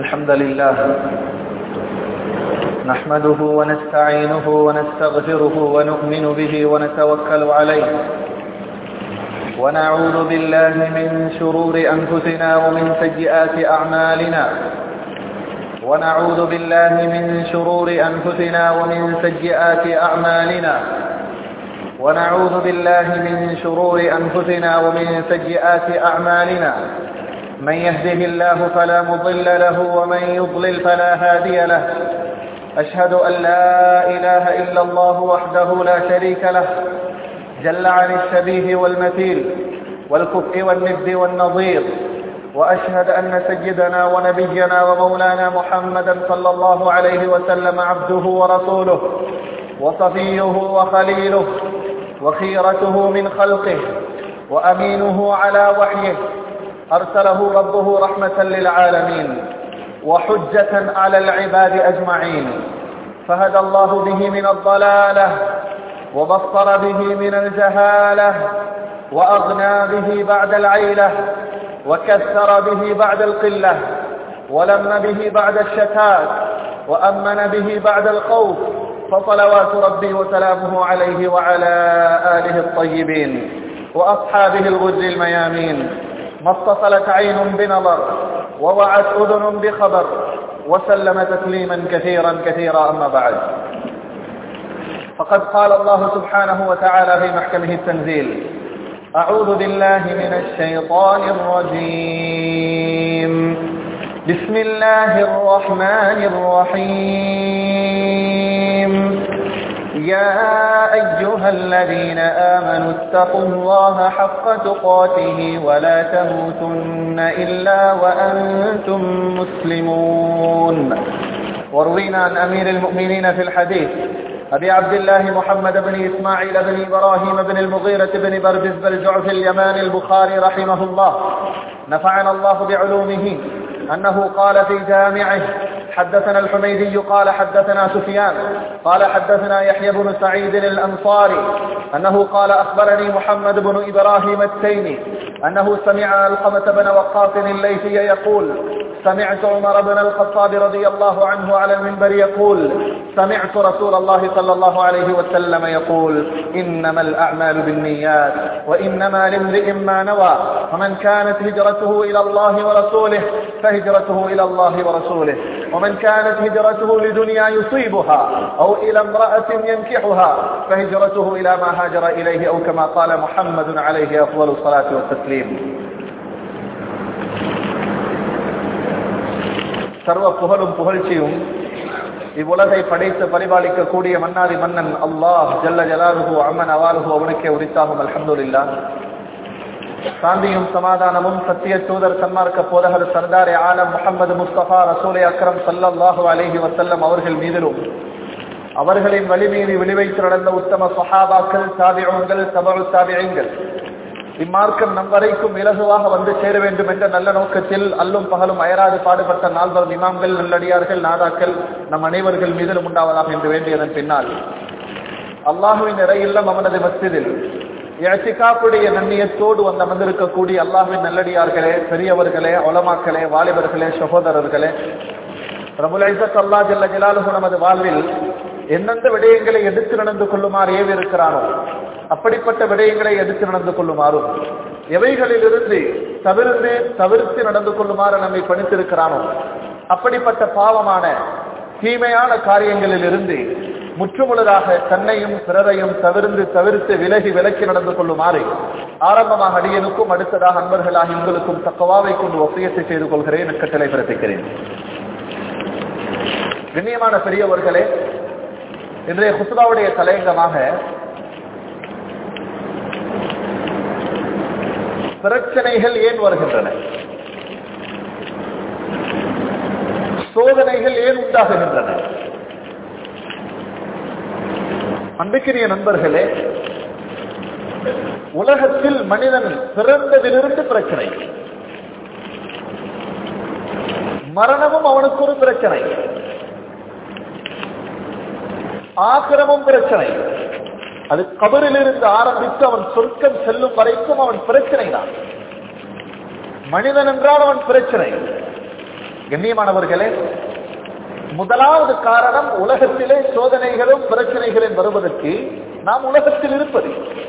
الحمد لله نحمده ونستعينه ونستغفره ونؤمن به ونتوكل عليه ونعوذ بالله من شرور أنفسنا ومن سيئات أعمالنا ونعوذ بالله من شرور أنفسنا ومن سيئات أعمالنا ونعوذ بالله من شرور أنفسنا ومن سيئات أعمالنا من يهده الله فلا مضل له ومن يضلل فلا هادي له أشهد أن لا إله إلا الله وحده لا شريك له جل عن الشبيه والمثيل والكفء والند والنظير وأشهد أن سيدنا ونبينا ومولانا محمدا صلى الله عليه وسلم عبده ورسوله وصفيه وخليله وخيرته من خلقه وأمينه على وحيه أرسله ربه رحمة للعالمين وحجة على العباد أجمعين فهدى الله به من الضلالة وبصر به من الجهالة وأغنى به بعد العيلة وكثر به بعد القلة ولم به بعد الشتات وأمن به بعد الخوف فصلوات ربي وسلامه عليه وعلى آله الطيبين وأصحابه الغر الميامين ما اتصلت عين بنظر ووعت أذن بخبر وسلم تسليما كثيرا كثيرا أما بعد فقد قال الله سبحانه وتعالى في محكمه التنزيل أعوذ بالله من الشيطان الرجيم بسم الله الرحمن الرحيم يا أيها الذين آمنوا اتقوا الله حق تقاته ولا تموتن إلا وأنتم مسلمون وروينا عن أمير المؤمنين في الحديث أبي عبد الله محمد بن إسماعيل بن إبراهيم بن المغيرة بن برزبة الجعفي اليماني البخاري رحمه الله نفعنا الله بعلومه أنه قال في جامعه حدثنا الحميدي قال حدثنا سفيان قال حدثنا يحيى بن سعيد الأنصاري أنه قال أخبرني محمد بن إبراهيم التيمي أنه سمع علقمة بن وقاص الليثي يقول سمعت عمر بن الخطاب رضي الله عنه على المنبر يقول سمعت رسول الله صلى الله عليه وسلم يقول إنما الأعمال بالنيات وإنما لامرئ ما نوى ومن كانت هجرته إلى الله ورسوله فهجرته إلى الله ورسوله ومن كانت هجرته لدنيا يصيبها أو إلى امرأة ينكحها فهجرته إلى ما هاجر إليه أو كما قال محمد عليه أفضل الصلاة والتسليم சர்வ புகழும் புகழ்ச்சியும் இவ்வுலகை படைத்து பரிபாலிக்கக்கூடிய மன்னாதி மன்னன் அல்லாஹ் ஜல்ல ஜலாலுஹு அம்மன் அவாலுஹு அவனுக்கே உரித்தாகும் அல்ஹம்துலில்லாஹ். சாந்தியும் சமாதானமும் சத்திய தூதர் சன்மார்க்க போதகர் சர்தார் ஆலம் முஹம்மது முஸ்தபா ரசூலை அக்ரம் ஸல்லல்லாஹு அலைஹி வஸல்லம் அவர்கள் மீதிலும் அவர்களின் வழிமீறி விளைவைத்து நடந்த உத்தம ஸஹாபாக்கள் தாபிஊன்கள் தபஉ தாபிஈன்கள் இம்மார்க்கம் நம் வரைக்கும் இலகுவாக வந்து சேர வேண்டும் என்ற நல்ல நோக்கத்தில் அல்லும் பகலும் அயராது பாடுபட்ட நால்வர் இமாம்கள் நல்லடியார்கள் நாதாக்கள் நம் அனைவர்கள் மீதிலும் உண்டாவதாக என்று வேண்டியதன் பின்னால் அல்லாஹுவின் நிறையில்லம் அவனது மஸ்ஜிதில் இஅ்திகாஃபுடைய நன்னியத்தோடு வந்து அமர்ந்திருக்கக்கூடிய அல்லாஹ்வின் நல்லடியார்களே, பெரியவர்களே, உலமாக்களே, வாலிபர்களே, சகோதரர்களே, ரப்புல் இஸ்ஸத் அல்லாஹ் ஜல்ல ஜலாலுஹு நமது வாழ்வில் எந்தெந்த விடயங்களை எடுத்து நடந்து கொள்ளுமாறு ஏவி இருக்கிறானோ அப்படிப்பட்ட விடயங்களை எடுத்து நடந்து கொள்ளுமாறும் எவைகளிலிருந்து தவிர்த்து நடந்து கொள்ளுமாறு நம்மை பணித்திருக்கிறானோ அப்படிப்பட்ட பாவமான தீமையான காரியங்களில் இருந்து முற்றுமுழுதாக தன்னையும் பிறரையும் தவிர்த்து விலக்கி நடந்து கொள்ளுமாறு ஆரம்பமாக அடியனுக்கும் அடுத்ததாக அன்பர்களாக உங்களுக்கும் தக்வாவை கொண்டு வசியத்தை செய்து கொள்கிறேன், கட்டளை பிறப்பிக்கிறேன். கண்ணியமான பெரியவர்களே, இன்றைய குத்பாவுடைய தலையங்கமாக பிரச்சனைகள் ஏன் வருகின்றன, சோதனைகள் ஏன் உண்டாகுகின்றன. அன்புக்குரிய நண்பர்களே, உலகத்தில் மனிதன் பிறந்ததிலிருந்து பிரச்சனை, மரணமும் அவனுக்கு ஒரு பிரச்சனை, ஆக்கிரமும் பிரச்சனை. அது கபரிலிருந்து ஆரம்பித்து அவன் சொர்க்கம் செல்லும் வரைக்கும் அவன் பிரச்சனை தான். மனிதன் என்றால் அவன் பிரச்சனை. கண்ணியமானவர்களே, முதலாவது காரணம் உலகத்திலே சோதனைகளும் பிரச்சனைகளும் வருவதற்கு நாம் உலகத்தில் இருப்பது.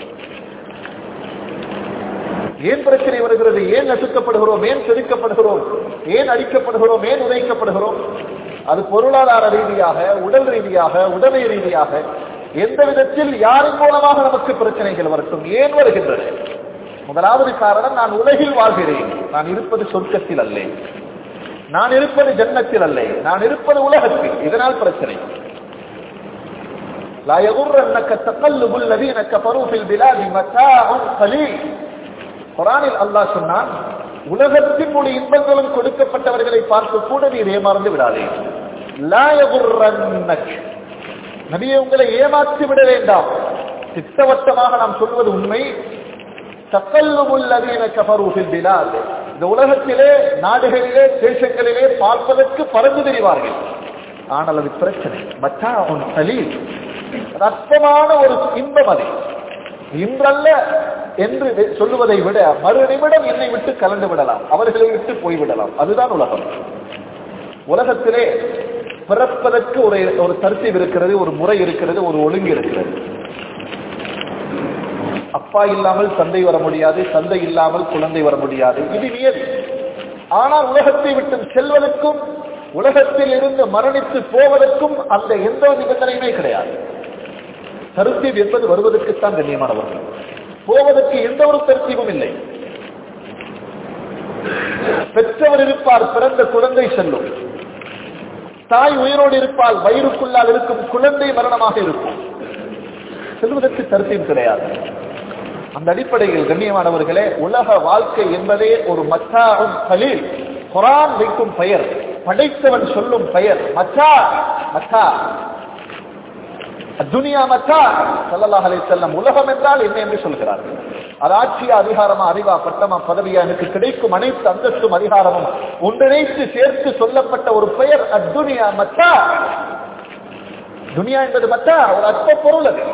ஏன் பிரச்சனை வருகிறது? ஏன் நசுக்கப்படுகிறோம்? ஏன் செதுக்கப்படுகிறோம்? ஏன் அடிக்கப்படுகிறோம்? ஏன் உதைக்கப்படுகிறோம்? அது பொருளாதார ரீதியாக, உடல் ரீதியாக, உடமை ரீதியாக, எந்த விதத்தில் யாரின் மூலமாக நமக்கு பிரச்சனைகள் வரட்டும், ஏன் வருகின்றன? முதலாவது காரணம், நான் உலகில் வாழ்கிறேன், நான் இருப்பது சொர்க்கத்தில் அல்ல, நான் இருப்பது ஜன்னத்தில் அல்ல, நான் இருப்பது உலகத்தில். இதனால் பிரச்சனை. லா யகுர்ரன்னக தகல்லுபுல் லதீன கஃபரூ ஃபில் பிலாதி மதாஉன் கலீல். குர்ஆனில் அல்லாஹ் சொன்னான், உலகத்தின் முழு இன்பங்களும் கொடுக்கப்பட்டவர்களை பார்த்து கூட நீர் ஏமாந்து விடாதே. லா யகுர்ரன்னக, நபியே உங்களை ஏமாற்றி விட வேண்டாம். திட்டவட்டமாக நாம் சொல்வது உண்மை. தகல்லுபுல் லதீன கஃபரூ ஃபில் பிலாத், இந்த உலகத்திலே, நாடுகளிலே, தேசங்களிலே பார்ப்பதற்கு பறந்து தெரிவார்கள். ஆனால் அது பிரச்சனை. மத்தாஉன் கலீல், அற்பமான ஒரு இன்பம். அது இன்றல்ல என்று சொல்லுவதை விட மறு நிமிடம் என்னை விட்டு கலந்து விடலாம், அவர்களை விட்டு போய்விடலாம். அதுதான் உலகம். உலகத்திலே பிறப்பதற்கு ஒரு தர்த்தீப் இருக்கிறது, ஒரு முறை இருக்கிறது, ஒரு ஒழுங்கு இருக்கிறது. அப்பா இல்லாமல் தந்தை வர முடியாது, தந்தை இல்லாமல் குழந்தை வர முடியாது. இது நியதி. ஆனால் உலகத்தை விட்டு செல்வதற்கும், உலகத்தில் இருந்து மரணித்து போவதற்கும் அந்த எந்த நிபந்தனையுமே கிடையாது. தர்த்தீப் என்பது வருவதற்குத்தான் கண்ணியமானவர்கள், போவதற்கு எந்த ஒரு தர்த்தீபும் இல்லை. பெற்றவர் இருப்பார், பிறந்த குழந்தை செல்லும். தாய் உயிரோடு இருப்பால் வயிறுக்குள்ளால் இருக்கும் குழந்தை மரணமாக இருக்கும். செல்வதற்கு தர்த்தீப் கிடையாது. அந்த அடிப்படையில் கண்ணியமானவர்களே, உலக வாழ்க்கை என்பதே ஒரு மத்தாஉன் கலீல். குர்ஆன் வைக்கும் பெயர், படைத்தவன் சொல்லும் பெயர் மத்தா. மத்தா துனியா மத்தா. ஸல்லல்லாஹு அலைஹி வஸல்லம் உலகம் என்றால் என்ன என்று சொல்கிறார்கள். அது ஆட்சியா, அதிகாரமா, அறிவா, பட்டமா, பதவியா, எனக்கு கிடைக்கும் அனைத்து அந்தஸ்தும் அதிகாரமும் ஒன்றிணைத்து சேர்த்து சொல்லப்பட்ட ஒரு பெயர் அத்துனியா மத்தா. துனியா என்பது மத்தா, ஒரு அற்ப பொருள். அது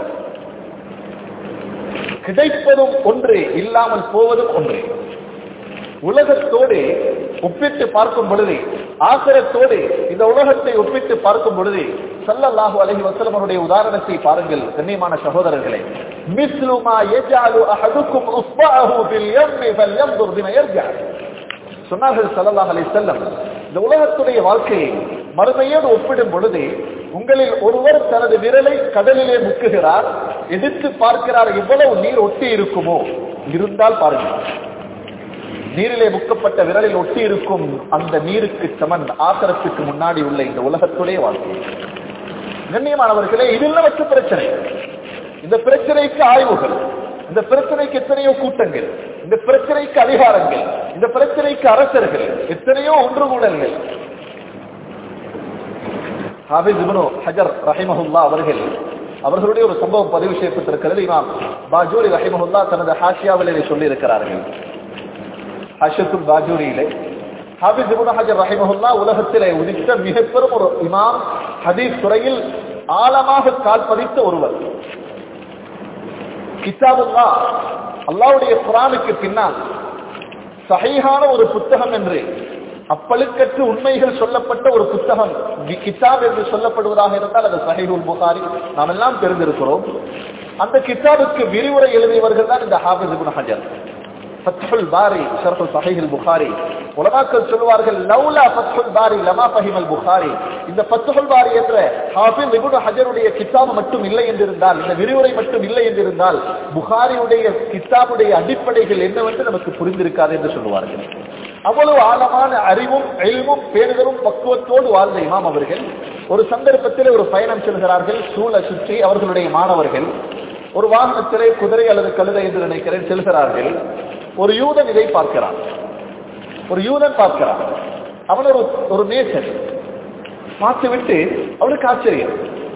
கிடைப்பதும் ஒன்று, இல்லாமல் போவதும் ஒன்று. உலகத்தோடு ஒப்பிட்டு பார்க்கும் பொழுது, ஆகிரத்தோடு இந்த உலகத்தை ஒப்பிட்டு பார்க்கும் பொழுது, ஸல்லல்லாஹு அலைஹி வஸல்லம் அவருடைய உதாரணத்தை பாருங்கள் கண்ணியமான சகோதரர்களே. மிஸ்லு மா யஜஅலு அஹதுக்கும் உஸ்பஅஹு ஃபில் யம்மி ஃபல்யன்ظر பிமா யர்ஜஅ. சொன்னார்கள் ஸல்லல்லாஹு அலைஹி வஸல்லம், இந்த உலகத்துடைய வாழ்க்கையை மறுமையோடு ஒப்பிடும் பொழுது, உங்களில் ஒருவர் தனது விரலை கடலிலே முக்குகிறார், எதிர்த்து பார்க்கிறார் எவ்வளவு நீர் ஒட்டி இருக்குமோ. இருந்தால் பாருங்கள், நீரிலே முக்கப்பட்ட விரலில் ஒட்டி இருக்கும் அந்த நீருக்கு சமன் ஆசரத்துக்கு முன்னாடி உள்ள இந்த உலகத்துடைய வாழ்க்கை. கண்ணியமானவர்களே, இதில் நமக்கு பிரச்சனை. இந்த பிரச்சனைக்கு ஆய்வுகள், இந்த பிரச்சனைக்கு எத்தனையோ கூட்டங்கள், இந்த பிரச்சனைக்கு அதிகாரங்கள், இந்த பிரச்சனைக்கு அரசர்கள், எத்தனையோ ஒன்றுகூடல்கள். ஹாஃபிஸ் இப்னு ஹஜர் ரஹிமஹுல்லாஹ் அவர்களுடைய ஒரு சம்பவம் பதிவு செய்யப்பட்டிருக்கிறது. இமாம் பாஜூரி ரஹிமஹுல்லாஹ் தனது ஹாஷியாவிலே சொல்லி இருக்கிறார்கள். ஹாஷியத்துல் பாஜூரியிலே ஹாஃபிஸ் இப்னு ஹஜர் ரஹிமஹுல்லாஹ் உலகத்திலே உதித்த மிக பெரும் ஒரு இமாம், ஹதீஸ் துறையில் ஆழமாக கால் பதித்த ஒருவர். கிதாபுல்லாஹ், அல்லாஹ்வுடைய குர்ஆனுக்கு பின்னால் சஹீஹான ஒரு புத்தகம் என்று, அப்பழுக்கற்று உண்மைகள் சொல்லப்பட்ட ஒரு புத்தகம் கிதாப் என்று சொல்லப்படுவதாக இருந்தால் அது சஹீஹுல் புகாரி. நாம் எல்லாம் தெரிந்திருக்கிறோம். அந்த கிதாபுக்கு விரிவுரை எழுதியவர்கள் தான் இந்த ஹாஃபிஸ் இப்னு ஹஜர். ஃபத்ஹுல் பாரி ஷர்ஹ் சஹீஹுல் புகாரி. உலமாக்கள் சொல்வார்கள், லௌலா ஃபத்ஹுல் பாரி லமா ஃபஹிமல் புகாரி. இந்த ஃபத்ஹுல் பாரி என்ற ஹாஃபிஸ் இப்னு ஹஜருடைய கிதாப் மட்டும் இல்லை என்றிருந்தால், இந்த விரிவுரை மட்டும் இல்லை என்றிருந்தால், புகாரியுடைய கிதாபுடைய அடிப்படைகள் என்னவென்று நமக்கு புரிந்திருக்காது என்று சொல்லுவார்கள். அவ்வளவு ஆழமான அறிவும் இல்மும் பேணுதலும் பக்குவத்தோடு வாழ்ந்த இமாம் அவர்கள் ஒரு சந்தர்ப்பத்தில் ஒரு பயணம் செல்கிறார்கள். சூழ சுற்றி அவர்களுடைய மாணவர்கள் ஒரு வாகனத்திலே குதிரை அல்லது கழுதை என்று நினைக்கிறேன் செல்கிறார்கள். ஒரு யூதன் இதை பார்க்கிறான். அவன் ஒரு நேசன். பார்த்துவிட்டு அவனுக்கு ஆச்சரியம்.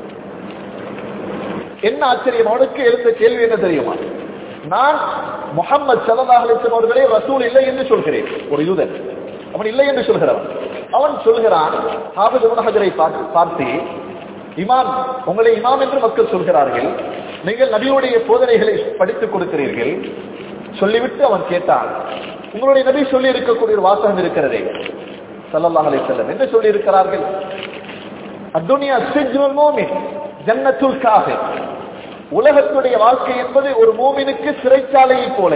என்ன ஆச்சரியம்? அவனுக்கு எழுந்த கேள்வி என்ன தெரியுமா? நான் முஹம்மது ஸல்லல்லாஹு அலைஹி வஸல்லம் அவர்களே ரசூல் இல்லை என்று சொல்கிறேன். ஒரு யூதன் அவன் இல்லை என்று சொல்கிறான். அவன் சொல்கிறான், ஹாஃபிஸ் இப்னு ஹஜரை பார்த்து, இமாம், உங்களை இமாம் என்று மக்கள் சொல்கிறார்கள், நீங்கள் நபியுடைய போதனைகளை படித்துக் கொடுக்கிறீர்கள். சொல்லிவிட்டு அவன் கேட்டான், உங்களுடைய நபி சொல்லி இருக்கக்கூடிய ஒரு வாசகம் இருக்கிறதே, ஸல்லல்லாஹு அலைஹி வஸல்லம் என்ன சொல்லி இருக்கிறார்கள்? அத்துன்யா சிஜ்னுல் மூமின் ஜன்னத்துல் காஃபிர். உலகத்துடைய வாழ்க்கை என்பது ஒரு மூமினுக்கு சிறைச்சாலையை போல,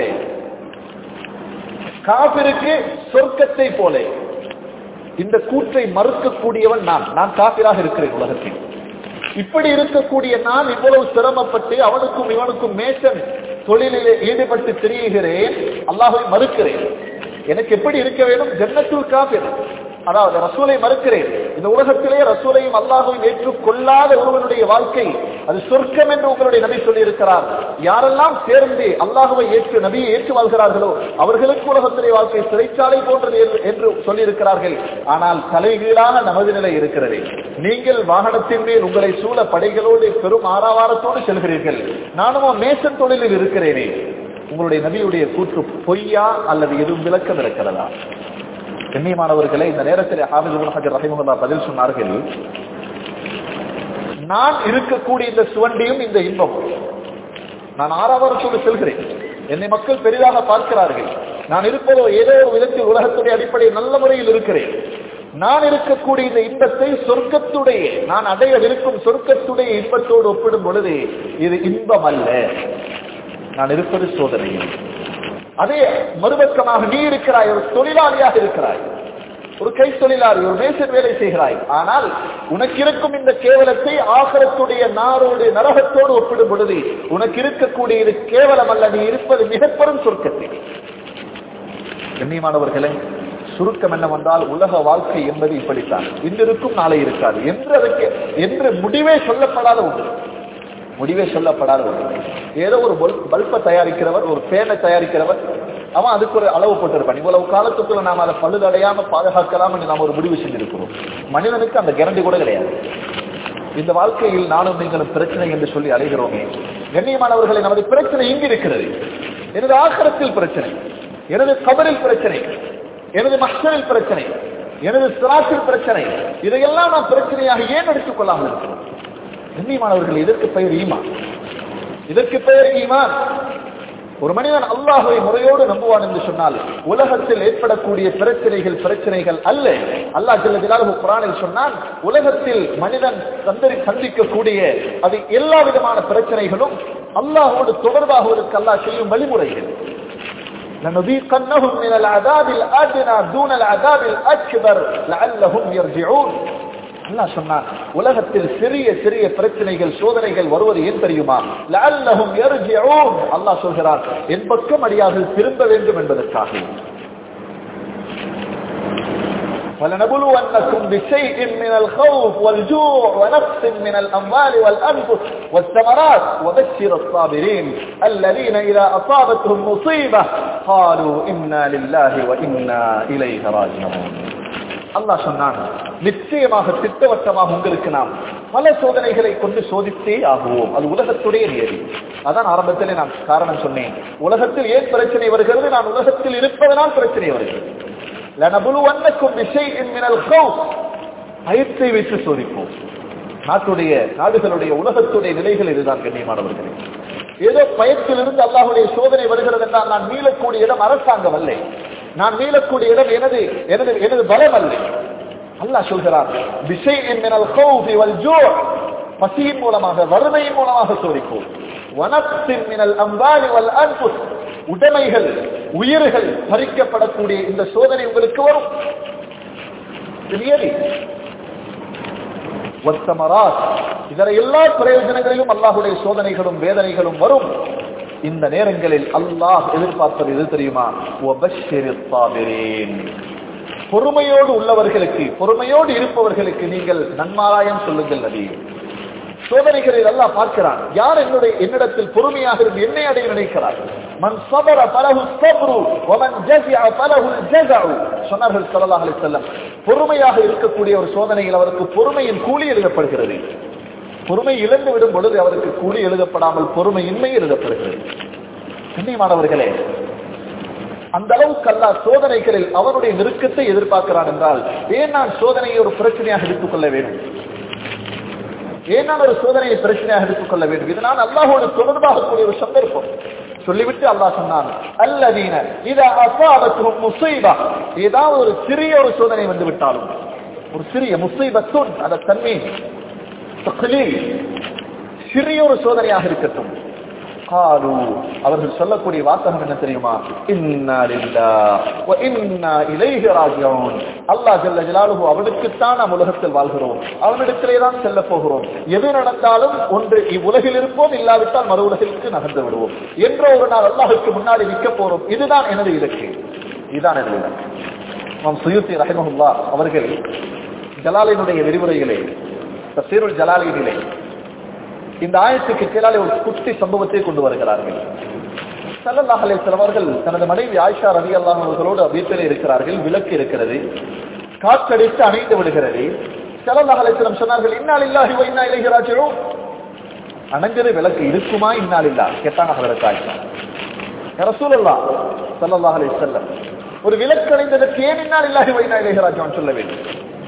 காபிருக்கு சொர்க்கத்தை போல. இந்த கூற்றை மறுக்கக்கூடியவன் நான் காபிராக இருக்கிறேன் உலகத்தில். இப்படி இருக்கக்கூடிய நான் இவ்வளவு சிரமப்பட்டு அவனுக்கும் இவனுக்கும் மேசன் தொழிலிலே ஈடுபட்டு திரிகிறேன், அல்லாஹ்வை மறுக்கிறேன். எனக்கு எப்படி இருக்க வேண்டும்? ஜன்னத்துல் காஃபிர், அதாவது ரசூலை மறுக்கிறேன். இந்த உலகத்திலே ரசூலையும் அல்லாஹ்வையும் ஏற்றுக்கொள்ளாத ஒருவனுடைய வாழ்க்கை அது சொர்க்கம் என்று உங்களுடைய நபி சொல்லி இருக்கிறார். யாரெல்லாம் சேர்ந்து அல்லாஹ்வை ஏற்று நபியை ஏற்று வாழ்கிறார்களோ அவர்களுக்கு உலகத்திலே வாழ்க்கை சிறைச்சாலை போன்றது என்று சொல்லி இருக்கிறார்கள். ஆனால் தலைகீழாக நமது நிலை இருக்கிறது. நீங்கள் வாகனத்தின் மேல் உங்களை சூழ படைகளோடு பெரும் ஆரவாரத்தோடு செல்கிறீர்கள், நானும் மேசன் தொழிலில் இருக்கிறேனே. உங்களுடைய நபியுடைய கூற்று பொய்யா அல்லது எதுவும் விளக்கம் இருக்கிறதா? கண்ணியமானவர்களே, இந்த நேரத்தில் ஹாஃபிஸ் இப்னு ஹஜர் ரஹிமஹுல்லாஹ் பதில் சொன்னார்கள், நான் இருக்கக்கூடிய இந்த சுவண்டியும் இந்த இன்பமும், நான் ஆரவாரத்தோடு செல்கிறேன், என்னை மக்கள் பெரிதாக பார்க்கிறார்கள், நான் இருப்பதோ ஏதோ ஒரு விதத்தில் உலகத்துடைய அடிப்படையில் நல்ல முறையில் இருக்கிறேன். நான் இருக்கக்கூடிய இந்த இன்பத்தை சொர்க்கத்துடைய, நான் அடையவிருக்கும் சொர்க்கத்துடைய இன்பத்தோடு ஒப்பிடும் பொழுது இது இன்பம் அல்ல, நான் இருப்பது சோதனையில். அதே மறுபக்கமாக நீ இருக்கிறாய், ஒரு தொழிலாளியாக இருக்கிறாய், ஒரு கை தொழிலாளி, ஒரு மேசன் வேலை செய்கிறாய். ஆனால் உனக்கு இருக்கும் இந்த கேவலத்தை ஆகிரத்துடைய நாரோடு நரகத்தோடு ஒப்பிடும் பொழுது உனக்கு இருக்கக்கூடிய இது கேவலம் அல்ல, நீ இருப்பது மிகப்பெரும் சொர்க்கத்தில். கண்ணியமானவர்களே, சுருக்கம் என்னவென்றால் உலக வாழ்க்கை என்பது இப்படித்தான், இன்றிருக்கும் நாளை இருக்காது என்று முடிவே சொல்லப்படாத ஒன்று. முடிவே சொல்லப்படாத ஒன்று. ஏதோ ஒரு பல்பை தயாரிக்கிறவர், ஒரு பேனை தயாரிக்கிறவர், அவன் அதுக்கு ஒரு அளவு போட்டிருப்பான், இவ்வளவு காலத்துக்குள்ள நாம் அதை பழுதடையாம பாதுகாக்கலாம் என்று நாம் ஒரு முடிவு செஞ்சிருக்கிறோம். மனிதனுக்கு அந்த கேரண்டி கூட கிடையாது. இந்த வாழ்க்கையில் நானும் நீங்களும் பிரச்சனை என்று சொல்லி அலைகிறோமே. கண்ணியமானவர்களை, நமது பிரச்சனை இங்கு இருக்கிறது. எனது ஆகிரத்தில் பிரச்சனை, எனது கபரில் பிரச்சனை, எனது மஹ்ஷரில் பிரச்சனை, எனது சிராத்தில் பிரச்சனை. இதையெல்லாம் நாம் பிரச்சனையாக ஏன் எடுத்துக் கொள்ளாமல் இருக்கிறோம்? கண்ணியமானவர்கள், இதற்கு பெயர் ஈமான். இதற்கு பெயர் ஈமான். ஒரு மனிதன் அல்லாஹ்வை முறையோடு நம்புவான் என்று சொன்னால் உலகத்தில் ஏற்படக்கூடிய பிரச்சனைகள் அல்ல. அல்லாஹ் ஜல்ல ஜலாலுஹு குர்ஆனில் சொன்னான், உலகத்தில் மனிதன் சந்திக்கக்கூடிய அது எல்லா விதமான பிரச்சனைகளும் அல்லாஹ்வோடு தொடர்பாகுவதற்கு அல்லாஹ் செய்யும் வழிமுறைகள். لنذيقنهم من العذاب الأدنى دون العذاب الأكبر لعلهم يرجعون. அல்லாஹ் சொன்னான், உலகத்தில் சிறிய சிறிய பிரச்சனைகள் சோதனைகள் வருவது ஏன் தெரியுமா? லஅல்லஹும் யர்ஜிஊன். அல்லாஹ் சொல்கிறார், என் பக்கம் அடியார்கள் திரும்ப வேண்டும் என்பதற்காக. فَلَنَبْلُوَنَّكُمْ بِشَيْءٍ مِنَ الْخَوْفِ وَالْجُوعِ وَنَقْصٍ مِنَ الْأَمْوَالِ وَالْأَنفُسِ وَالثَّمَرَاتِ وَبَشِّرِ الصَّابِرِينَ الَّذِينَ إِذَا أَصَابَتْهُمْ مُصِيبَةٌ قَالُوا إِنَّا لِلَّهِ وَإِنَّا إِلَيْهِ راجعون. அல்லாஹ் சொன்னான், நிச்சயமாக திட்டவட்டமாக உங்களுக்கு நாம் பல சோதனைகளை கொண்டு சோதித்தே ஆகுவோம். அது உலகத்துடைய நியதி. அதான் ஆரம்பத்திலே நான் காரணம் சொன்னேன். உலகத்தில் ஏன் பிரச்சனை வருகிறது? நான் உலகத்தில் இருப்பதனால் பிரச்சனை வருகிறது. லனபுலுவன்னக்கும் பிஷைஇன் மினல் கௌஃப். பயத்தை வைத்து சோதிப்போம். நாடுகளுடைய உலகத்துடைய நிலைகள் இதுதான் கண்ணியமானவர்களே. ஏதோ பயத்திலிருந்து அல்லாஹ்வுடைய சோதனை வருகிறது என்றால் நான் மீளக்கூடிய இடம் அரசாங்கம் அல்ல, நான் மீளக்கூடிய இடம் எனது பலம் அல்ல. அல்லாஹ் சொல்கிறார், பிஷைஇன் மினல் கௌஃபி வல் ஜூ'. பசியின் மூலமாக, வறுமையின் மூலமாக சோதிப்போம். வனக்ஸின் மினல் அம்வாலி வல் அன்ஃபுஸ். உடைமைகள், உயிர்கள் பறிக்கப்படக்கூடிய இந்த சோதனை உங்களுக்கு வரும். இதர எல்லா பிரயோஜனங்களிலும் அல்லாஹ்வுடைய சோதனைகளும் வேதனைகளும் வரும். இந்த நேரங்களில் அல்லாஹ் எதிர்பார்ப்பது எது தெரியுமா? வபஷ்ஷிரிஸ் ஸாபிரீன். பொறுமையோடு உள்ளவர்களுக்கு, பொறுமையோடு இருப்பவர்களுக்கு நீங்கள் நன்மாராயம் சொல்லுங்கள் நபி. சோதனைகளில் அல்லாஹ் பார்க்கிறான், யார் என்னிடத்தில் பொறுமையாக இருந்து என்னை அடைய நினைக்கிறார். மன் ஸபர ஃபலஹு ஸப்ரு வமன் ஜஸஅ ஃபலஹுல் ஜஸஉ. சொன்னார்கள் ஸல்லல்லாஹு அலைஹி வஸல்லம், பொறுமையாக இருக்கக்கூடிய ஒரு சோதனையில் அவருக்கு பொறுமையின் கூலி எழுதப்படுகிறது. பொறுமை இழந்து விடும் பொழுது அவருக்கு கூலி எழுதப்படாமல் பொறுமையின்மை எழுதப்படுகிறது. கண்ணியமானவர்களே, அந்த அளவுக்கு அல்லாஹ் சோதனைகளில் அவனுடைய நெருக்கத்தை எதிர்பார்க்கிறான் என்றால் ஏன் நான் சோதனையை ஒரு பிரச்சனையாக எடுத்துக்கொள்ள வேண்டும்? ஏன் நான் ஒரு சோதனையை பிரச்சனையாக எடுத்துக்கொள்ள வேண்டும்? இதனால் அல்லாஹ்வோடு தொடர்பாகக்கூடிய ஒரு சந்தர்ப்பம். சொல்லிவிட்டு அல்லாஹ் சொன்னான், அல்லதீன இதா அஸாபத்துஹும் முஸீபா, ஏதாவது ஒரு சிறிய ஒரு சோதனை வந்து விட்டாலும், ஒரு சிறிய முஸீபத்துன் அந்த தன்மை தக்லீல் சிறிய ஒரு சோதனையாக இருக்கட்டும், காலு அவர்கள் சொல்லக்கூடிய வாசகம் என்ன தெரியுமா? இன்னா லில்லாஹி வ இன்னா இலைஹி ராஜிஊன். அல்லாஹ் ஜல்ல ஜலாலுஹு அவனுக்குத்தான் நாம் உலகத்தில் வாழ்கிறோம், அவனிடத்திலே தான் செல்ல போகிறோம். எது நடந்தாலும் ஒன்று இவ்வுலகில் இருப்போம், இல்லாவிட்டால் மறு உலகிற்கு நகர்ந்து விடுவோம் என்ற ஒரு நாள் அல்லாஹுக்கு முன்னாடி நிற்க போறோம். இதுதான் எனது இலக்கு, இதுதான் எனது இலக்கு. இமாம் சுயூத்தி ரஹிமஹுல்லாஹ் அவர்கள் ஜலாலினுடைய விரிவுரைகளே தஃசீருல் ஜலாலினிலே இந்த ஆயத்துக்கு கீழே ஒரு குட்டி சம்பவத்தை கொண்டு வருகிறார்கள். ஸல்லல்லாஹு அலைஹி வஸல்லம் அவர்கள் தனது மனைவி ஆயிஷா ரலியல்லாஹு அன்ஹா அவர்களோடு வீட்டிலே இருக்கிறார்கள். விளக்கு இருக்கிறது, காற்றடித்து அணைந்து விடுகிறது. ஸல்லல்லாஹு அலைஹி வஸல்லம் சொன்னார்கள், இன்னா லில்லாஹி வ இன்னா இலைஹி ராஜிஊன். அணைஞ்சது விளக்கு இருக்குமா? இன்னா லில்லாஹ் கேட்டாங்க ஹஜ்ரத் ஆயிஷா. யா ரசூலல்லாஹ் ஸல்லல்லாஹு அலைஹி வஸல்லம், ஒரு விளக்கு அணைந்ததற்கு ஏன் இன்னா லில்லாஹி வ இன்னா இலைஹி ராஜிஊன் சொல்ல வேண்டும்?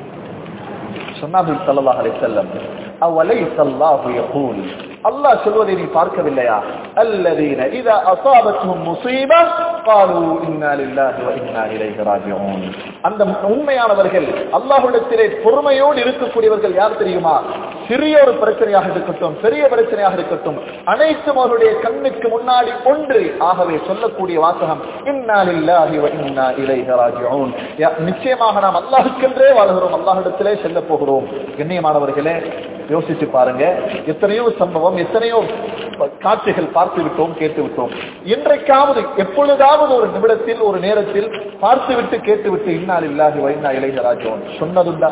சொன்னார்கள் ஸல்லல்லாஹு அலைஹி வஸல்லம், அவலைஸ அல்லாஹு யகூல், அல்லாஹ் சொல்வதை நீ பார்க்கவில்லையா? அல்லதீன இதா அஸாபத்துஹும் முஸீபா قالوا இன்னா லில்லாஹி வ இன்னா இலைஹி ராஜிஊன். அந்த உண்மையானவர்கள் அல்லாஹ்விடத்திலே பொறுமையோடு இருக்கக்கூடியவர்கள் யார் தெரியுமா? சிறிய ஒரு பிரச்சனையாக இருக்கட்டும், பெரிய பிரச்சனையாக இருக்கட்டும், அனைத்தும் அவருடைய கண்ணுக்கு முன்னாடி ஒன்று. ஆகவே சொல்லக்கூடிய வாசகம் இன்னா லில்லாஹி வ இன்னா இலைஹி ராஜிஊன். நிச்சயமாக நாம் அல்லாஹ்வுக்கென்றே வாழ்கிறோம், அல்லாஹ்விடத்திலே செல்ல போகிறோம். கண்ணியமானவர்களே, யோசித்து பாருங்க, எத்தனையோ சம்பவம், எத்தனையோ காட்சிகள் பார்த்து விட்டோம், கேட்டு விட்டோம். இன்றைக்காவது எப்பொழுதாவது ஒரு நிமிடத்தில் ஒரு நேரத்தில் பார்த்துவிட்டு கேட்டுவிட்டு இன்னா லில்லாஹி வ இன்னா இலைஹி ராஜிஊன் சொன்னதுண்டா?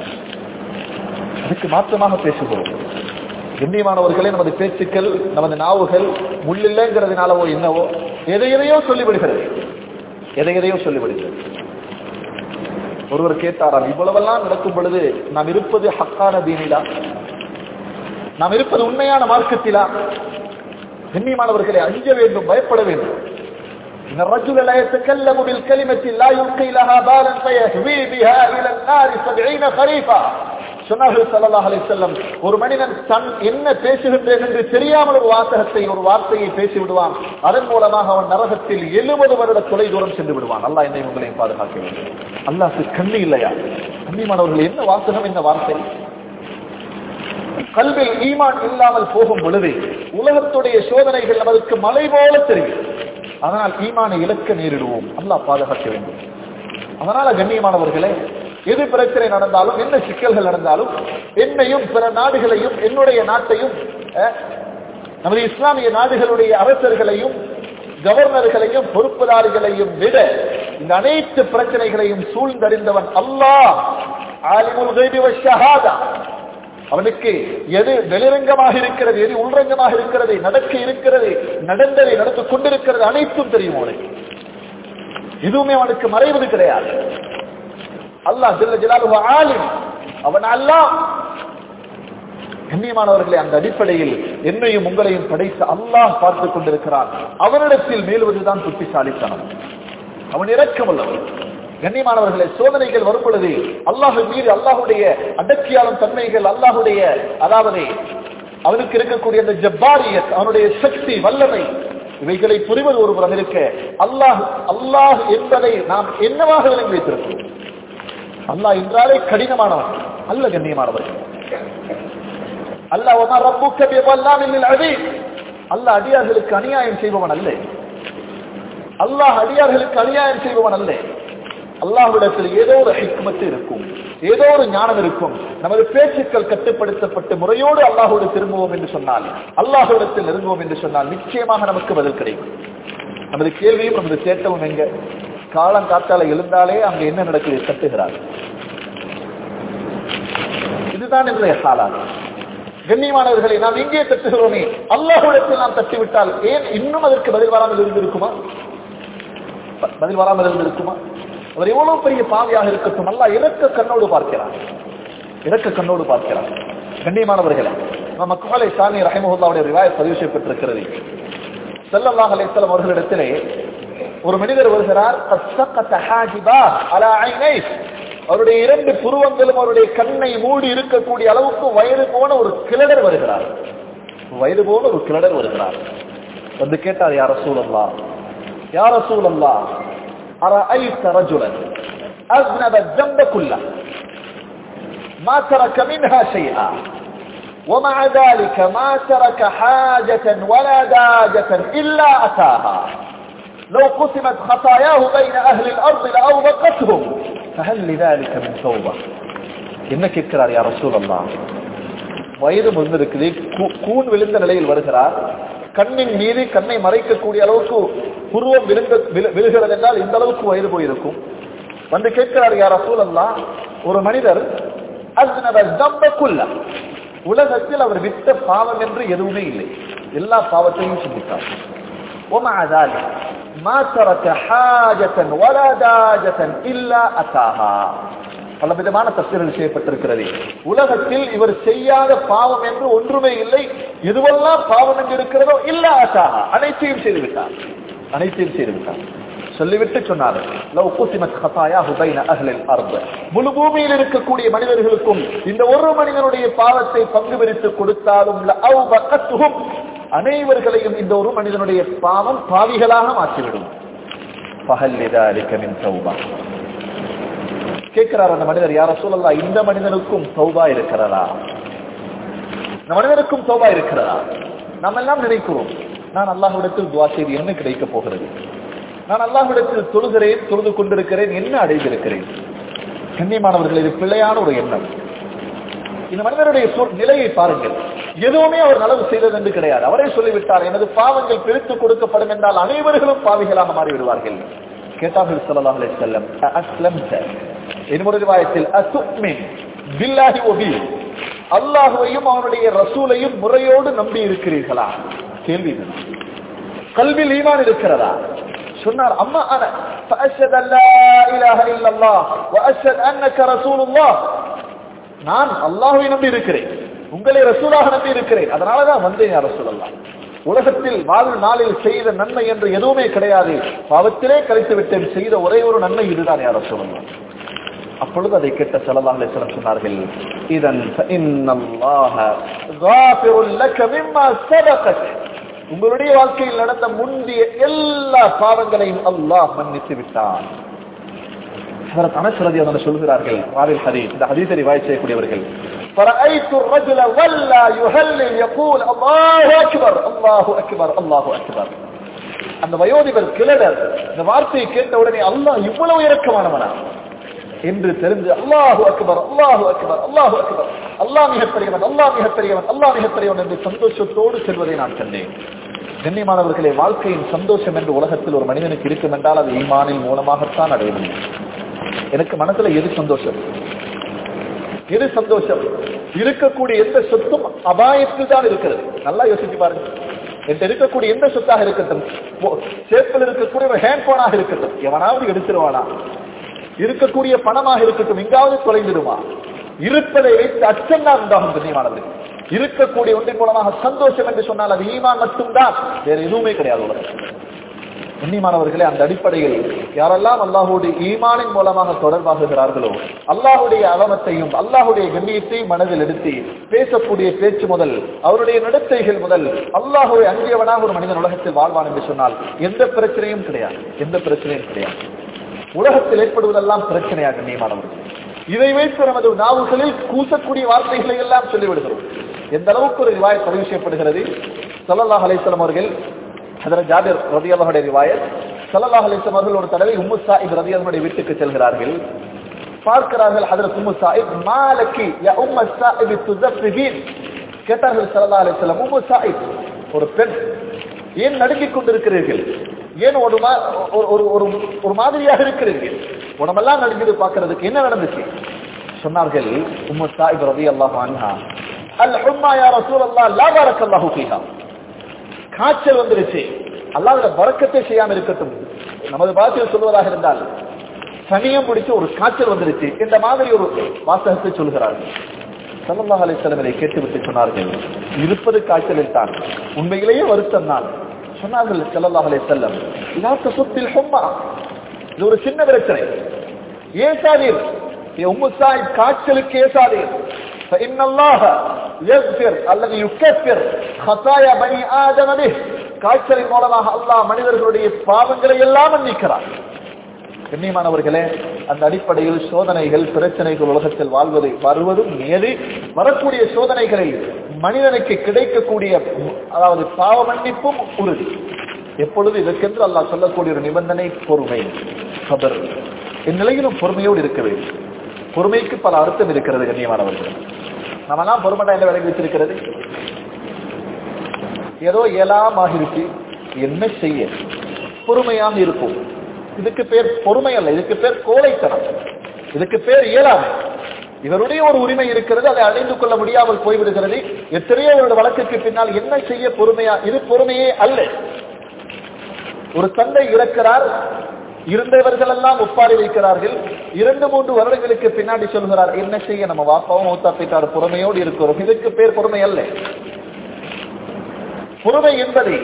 அதுக்கு மாற்றமாக பேசுகிறோம். கண்ணியமானவர்களே, நமது பேச்சுக்கள், நமது நாவுகள் முள்ளில்லைங்கிறதுனாலவோ என்னவோ எதையோ சொல்லிவிடுகிறது, எதையோ சொல்லிவிடுகிறது. ஒருவர் கேட்டாராம், இவ்வளவெல்லாம் நடக்கும் பொழுது நாம் இருப்பது ஹக்கான தீனிலா, நாம் இருப்பது உண்மையான மார்க்கத்திலா? கண்ணியமானவர்களை, அஞ்ச வேண்டும், பயப்பட வேண்டும். الرجل لا يتكلم بالكلمة لا يلقي لها بالا فيهوي بها إلى النار 70 خريفا. சொன்னார்கள் ஸல்லல்லாஹு அலைஹி வஸல்லம், ஒரு மனிதன் தன் என்ன பேசுகின்றேன் என்று தெரியாமல் ஒரு வார்த்தையை பேசி விடுவான். அதன் மூலமாக அவன் நரகத்தில் 70 வருட தொலை தூரம் சென்று விடுவான். அல்லாஹ் என்னை உங்களையும் பாதுகாக்க வேண்டும். அல்லாஹ்வுக்கு கண்ணு இல்லையா? கண்ணியமானவர்கள், என்ன வாசகம், என்ன வார்த்தை! கல்வில் ஈமான் இல்லாமல் போகும் பொழுது உலகத்துடைய சோதனைகள் நமக்கு மலை போல தெரியும். அதனால் ஈமானை இழக்க நேரிடுவோம். அல்லாஹ் பாதுகாக்க வேண்டும். அதனால கண்ணியமானவர்களே, எது பிரச்சனை நடந்தாலும், என்ன சிக்கல்கள் நடந்தாலும், என்னையும் பிற நாடுகளையும், என்னுடைய நாட்டையும், நமது இஸ்லாமிய நாடுகளுடைய அரசர்களையும், கவர்னர்களையும், பொறுப்புதாரிகளையும் விட இந்த அனைத்து பிரச்சனைகளையும் சூழ்ந்தறிந்தவன் அல்லாஹ். ஆலிமுல் கைபி வஷ்ஷஹாதா. அவனுக்கு எது வெளிரங்கமாக இருக்கிறது, எது உள்ரங்கமாக இருக்கிறது, நடக்க இருக்கிறது, நடந்ததை நடந்து கொண்டிருக்கிறது அனைத்தும் தெரியும் அவனுக்கு. எதுவுமே அவனுக்கு மறைவது கிடையாது. அல்லாஹ் ஜல்ல ஜலாலுஹு ஆலிம், அவன் அல்லாஹ். கண்ணியமானவர்களே, அந்த அடிப்படையில் என்னையும் உங்களையும் படைத்த அல்லாஹ் பார்த்து கொண்டிருக்கிறான். அவனிடத்தில் மேலுவதுதான் புத்திசாலித்தனம். அவன் இரக்கமுள்ளவன். கண்ணியமானவர்களே, சோதனைகள் வரும் பொழுது அல்லாஹ் மீது அல்லாஹுடைய அடக்கியாளும் தன்மைகள், அல்லாஹுடைய அதாவது அவனுக்கு இருக்கக்கூடிய அந்த ஜப்பாரியத், அவனுடைய சக்தி, வல்லமை, இவைகளை புரிவது ஒருபுறம் இருக்க, அல்லாஹ் என்பதை நாம் என்னவாக விளங்கி வைத்திருக்கிறோம்? அல்லாஹ் என்றாலே கடினமானவன் அல்ல. கண்ணியமானவர்கள், அல்லாஹ் வமா ரப்புக்க பிظلام للعبيد, அல்லாஹ் அடியார்களுக்கு அநியாயம் செய்பவன் அல்ல. அல்லாஹ் அடியார்களுக்கு அநியாயம் செய்பவன் அல்ல. அல்லாஹ்விடத்தில் ஏதோ ஒரு ஹிக்மத்து இருக்கும், ஏதோ ஒரு ஞானம் இருக்கும். நமது பேச்சுக்கள் கட்டுப்படுத்தப்பட்டு முறையோடு அல்லாஹோடு திரும்புவோம் என்று சொன்னால், அல்லாஹ்விடத்தில் நெருங்குவோம் என்று சொன்னால் நிச்சயமாக நமக்கு பதில் கிடைக்கும். நமது கேள்வியும் நமது தேட்டமும் எங்க? காலம் காத்தால எழுந்தாலே அங்க என்ன நடக்குது? தட்டுகிறார். இதுதான் இன்றைய காலம். கண்ணியமானவர்களை, நாம் இங்கே தட்டுகிறோமே, அல்லாஹ்விடத்தில் நாம் தட்டிவிட்டால் ஏன் இன்னும் அதற்கு பதில் வராமல் இருந்திருக்குமா? பதில் வராமல் இருந்திருக்குமா? அவர் எவ்வளவு பெரிய பாவியாக இருக்கட்டும், அல்லாஹ் இரக்க கண்ணோடு பார்க்கிறார், இரக்க கண்ணோடு பார்க்கிறார். கண்ணியமானவர்களே, மக்ஹூல் சானி ரஹிமஹுல்லாஹ்வுடைய ரிவாயத் பதிவு செய்யப்பட்டிருக்கிறது. ஸல்லல்லாஹு அலைஹி வஸல்லம் அவர்களிடத்திலே ஒரு மனிதர் வருகிறார். அவருடைய 2 புருவங்களும் அவருடைய கண்ணை மூடி இருக்கக்கூடிய அளவுக்கு வயது போன ஒரு கிழடர் வருகிறார். வந்து கேட்டார், யா ரசூலல்லாஹ், யா ரசூலல்லாஹ், அரஐத ரஜுலன் அஸ்னப الذنب كله ما ترك منها شيئا ومع ذلك ما ترك حاجة ولا داجة إلا أتاها لو قسمت خطاياه بين أهل الأرض لأوبقتهم فهل لذلك من توبة. என்ன கேட்கிறார் யா ரசூலல்லாஹ், வயது முதிர்ந்திருக்குது, கூன் விழுந்த நிலையில் வருகிறார், கண்ணின் மீது கண்ணை மறைக்கக்கூடிய அளவுக்கு புருவம் விழுகிறது என்றால் இந்த அளவுக்கு வயது போயிருக்கும். வந்து கேட்கிறார், யா ரசூலல்லாஹ், ஒரு மனிதர் அஸ்னப الذنب كله, உலகத்தில் அவர் விட்ட பாவம் என்று எதுவுமே இல்லை, எல்லா பாவத்தையும் செஞ்சிட்டார். ومع ذلك ما ترك حاجة ولا داجة إلا أتاها. பல விதமான தஃசீர்கள் செய்யப்பட்டிருக்கிறது. உலகத்தில் இவர் செய்யாத பாவம் என்று ஒன்றுமே இல்லை, எதுவெல்லாம் பாவம் என்று இருக்கிறதோ இல்ல அசாஹா, அனைத்தையும் செய்துவிட்டார், அனைத்தையும் செய்துவிட்டார். சொல்லிவிட்டு சொன்னார், லவ் குஸிமத் ஹதாயாஹு பைன அஹ்லில் அர்த், முழு பூமியில் இருக்கக்கூடிய மனிதர்களுக்கும் இந்த ஒரு மனிதனுடைய பாவத்தை பங்கு பிரித்து கொடுத்தாலும் லஅவ்பகத்துஹும், அனைவர்களையும் இந்த ஒரு மனிதனுடைய பாவம் பாவிகளாக மாற்றிவிடும். ஃபஹல் லிதாலிக மின் தௌபா. கேட்கிறார் அந்த மனிதர், யா ரசூலல்லாஹ், இந்த மனிதனுக்கும் தௌபா இருக்கிறதா? இந்த மனிதனுக்கும் தௌபா இருக்கிறதா? நாம் எல்லாம் நினைக்கிறோம், நான் அல்லாஹ்விடத்தில் துஆ செய்து என்ன கிடைக்க போகிறது, நான் அல்லாஹ்விடத்தில் தொழுகிறேன், தொழுது கொண்டிருக்கிறேன், என்ன அடைந்திருக்கிறேன். கண்ணியமானவர்கள், இது பிழையான ஒரு எண்ணம். இந்த மனிதனுடைய நிலையை பாருங்கள், எதுவுமே அவர் நலவு செய்தது என்று கிடையாது. அவரே சொல்லிவிட்டார், எனது பாவங்கள் பிரித்து கொடுக்கப்படும் என்றால் அனைவர்களும் பாவிகளாக மாறிவிடுவார்கள். கேட்டார்கள் ஸல்லல்லாஹு அலைஹி வஸல்லம், அஸ்லம்த, இன்னொரு ரிவாயத்தில் அத்துமின் பில்லாஹி வ பி, அல்லாஹ்வையும் அவனுடைய ரசூலையும் முறையோடு நம்பி இருக்கிறீர்களா? கேள்வி. கல்வில் ஈமான் இருக்கிறதா? சொன்னார், அம்மா அன ஃபஅஷ்ஹது அல்லா இலாஹ இல்லல்லாஹ் வ அஷ்ஹது அன்னக ரசூலுல்லாஹ், நான் அல்லாஹ்வை நம்பி இருக்கிறேன், உங்களை ரசூலாக நம்பி இருக்கிறேன், அதனால தான் வந்தேன் யா ரசூலல்லாஹ். உலகத்தில் வாழ் நாளில் செய்த நன்மை என்று எதுவுமே கிடையாது, பாவத்திலே கழித்து விட்டேன், செய்த ஒரே ஒரு நன்மை இதுதான் யா ரசூலல்லாஹ். அப்பொழுது அதை கேட்ட ஸல்லல்லாஹு அலைஹி வஸல்லம் சொன்னார்கள், இதன் ஃபஇன்னல்லாஹ காஃபிருல் லக மிம்மா சபகக, உங்களுடைய வாழ்க்கையில் நடந்த முந்திய எல்லா பாவங்களையும் அல்லாஹ் மன்னித்து விட்டான். ஹஜ்ரத் அனஸ் ரலியல்லாஹு அன்ஹு சொல்கிறார்கள், ராவில் ஹதீஸ், இந்த ஹதீஸை ரிவாயத் செய்யக்கூடியவர்கள், فرأيت الرجل ولا يهلل يقول الله أكبر الله أكبر الله أكبر. அந்த வயோதிபர் கிழவர் இந்த வார்த்தையை கேட்ட உடனே அல்லாஹ் இவ்வளவு இரக்கமானவனா என்று தெரிந்து அல்லாஹு அக்பர் அல்லாஹு அக்பர் அல்லாஹு அக்பர், அல்லாஹ் மிகப்பெரியவன் அல்லாஹ் மிகப்பெரியவன் அல்லாஹ் மிகப்பெரியவன் என்று சந்தோஷத்தோடு செல்வதை நான் கண்டேன். கண்ணியமானவர்களே, வாழ்க்கையின் சந்தோஷம் என்று உலகத்தில் ஒரு மனிதனுக்கு இருக்கும் என்றால் அது ஈமானின் மூலமாகத்தான் அடைய முடியும். எனக்கு மனசுல எது சந்தோஷம், எது சந்தோஷம்? இருக்கக்கூடிய எந்த சொத்தும் அபாயத்தில் தான் இருக்கிறது. நல்லா யோசிச்சு பாருங்க, என்கிட்ட இருக்கக்கூடிய எந்த சொத்தாக இருக்கட்டும், சேப்பில் இருக்கக்கூடிய ஒரு ஹேண்ட் போனாக இருக்கட்டும், எவனாவது எடுத்துருவானா? இருக்கக்கூடிய பணமாக இருக்கட்டும், எங்காவது தொலைந்துடுமா? இருப்பதை வைத்து அச்சம் தான் உண்டாகும். கண்ணியமானவர்கள், இருக்கக்கூடிய ஒன்றின் மூலமாக சந்தோஷம் என்று சொன்னால் அது ஈமான் மட்டும்தான், வேற எதுவுமே கிடையாது உலகத்தில். கண்ணியமானவர்களே, அந்த அடிப்படையில் யாரெல்லாம் அல்லாஹ்வுடைய ஈமானின் மூலமாக தொடர்பாகிறார்களோ, அல்லாஹ்வுடைய அவமத்தையும் அல்லாஹ்வுடைய கண்ணியத்தையும் மனதில் எடுத்து பேசக்கூடிய பேச்சு முதல், அவருடைய நடத்தைகள் முதல் அல்லாஹ்வை அஞ்சியவனாக ஒரு மனிதன் உலகத்தில் வாழ்வான் என்று சொன்னால் எந்த பிரச்சனையும் கிடையாது, எந்த பிரச்சனையும் கிடையாது. உலகத்தில் ஏற்படுவதெல்லாம் பிரச்சனையா கண்ணியமானவர்கள்? இதை வைத்து நமது நாவுகளில் கூசக்கூடிய வார்த்தைகளை எல்லாம் சொல்லிவிடுகிறோம். எந்த அளவுக்கு ஒரு ரிவாயத் பதிவு செய்யப்படுகிறது, ஸல்லல்லாஹு அலைஹி வஸல்லம் அவர்கள், ஹஜ்ரத் ஜாபிர் ரலியல்லாஹு அன்ஹு ரிவாயத், ஸல்லல்லாஹு அலைஹி வஸல்லம் அவர்கள் ஒரு தடவை உம்மு ஸாயிப் ரலியல்லாஹு அன்ஹா வீட்டுக்கு செல்கிறார்கள். பார்க்கிறார்கள் ஹஜ்ரத் உம்மு ஸாயிப், மாலகி யா உம்மு ஸாயிப் துஸஃபிஹீன், கேட்டார்கள் ஸல்லல்லாஹு அலைஹி வஸல்லம், உம்மு ஸாயிப், ஒரு பெண், ஏன் நடுங்கிக் கொண்டிருக்கிறீர்கள், ஏன் ஒரு மாதிரியாக இருக்கிறீர்கள், உடம்பெல்லாம் நடுங்குது பார்க்கிறதுக்கு, என்ன நடந்துச்சு? சொன்னார்கள் உம்மு ஸாயிப் ரலியல்லாஹு அன்ஹா, அல் ஹும்மா யா ரசூலல்லாஹ் லா பரக்கல்லாஹு ஃபீஹா, காய்ச்சல் வந்துருச்சு, அல்லாஹ்வுடைய பரக்கத்தை செய்யாம இருக்கட்டும். நமது பாஷையில் சொல்வதாக இருந்தால் சனியம் பிடிச்சு ஒரு காய்ச்சல் வந்துருச்சு, இந்த மாதிரி ஒரு வாசகத்தை சொல்கிறார்கள். ஸல்லல்லாஹு அலைஹி வஸல்லம் இதை கேட்டுவிட்டு சொன்னார்கள், இருப்பது காய்ச்சலில் தான், உண்மையிலேயே வருத்தம் தான். சொன்னார்கள் ஸல்லல்லாஹு அலைஹி வஸல்லம், லா தசுத்தில் ஹும்மா, இது ஒரு சின்ன பிரச்சனை, ஏசாதீர், உம்மு ஸாயிப் காய்ச்சலுக்கு ஏசாதீர். فإن الله يغفر الذي يكفر خطايا بني آدم به காய்ச்சலின் மூலமாக அல்லாஹ் மனிதர்களுடைய பாவங்களை எல்லாம் மன்னிக்கிறார். கண்ணியமானவர்களே, அந்த அடிப்படையில் சோதனைகள் பிரச்சனைகள் உலகத்தில் வருவதும் நியதி. வரக்கூடிய சோதனைகளில் மனிதனுக்கு கிடைக்கக்கூடிய அதாவது பாவ மன்னிப்பும் உறுதி. எப்பொழுது இதற்கென்று அல்லாஹ் சொல்லக்கூடிய ஒரு நிபந்தனை பொறுமை, சபர். இந்நிலையிலும் பொறுமையோடு இருக்க வேண்டும். பொறுமைக்கு பல அர்த்தம் இருக்கிறது. கண்ணியமானவர்கள், நம்மெல்லாம் பொறுமையா என்ன விலகி வச்சிருக்கிறது? ஏதோ இயலாம இருக்கு, என்ன செய்ய, பொறுமையாக இருக்கும். இதுக்கு பேர் பொறுமை அல்ல, இதுக்கு பேர் கோழைத்தனம், இதுக்கு பேர் இயலாமை. இவருடைய ஒரு உரிமை இருக்கிறது, அதை அடைந்து கொள்ள முடியாமல் போய்விடுகிறது. எத்தனையோ இவருடைய வழக்குக்கு பின்னால் என்ன செய்ய பொறுமையா? இது பொறுமையே அல்ல. ஒரு தந்தை இறக்கிறார், இருந்தவர்கள் எல்லாம் ஒப்பாரி வைக்கிறார்கள். 2-3 வருடங்களுக்கு பின்னாடி சொல்கிறார், என்ன செய்ய, நம்ம வாப்பாவும் மூத்தா போயிட்டார், பொறுமையோடு இருக்கிறோம். இதுக்கு பேர் பொறுமை அல்ல. பொறுமை என்பதை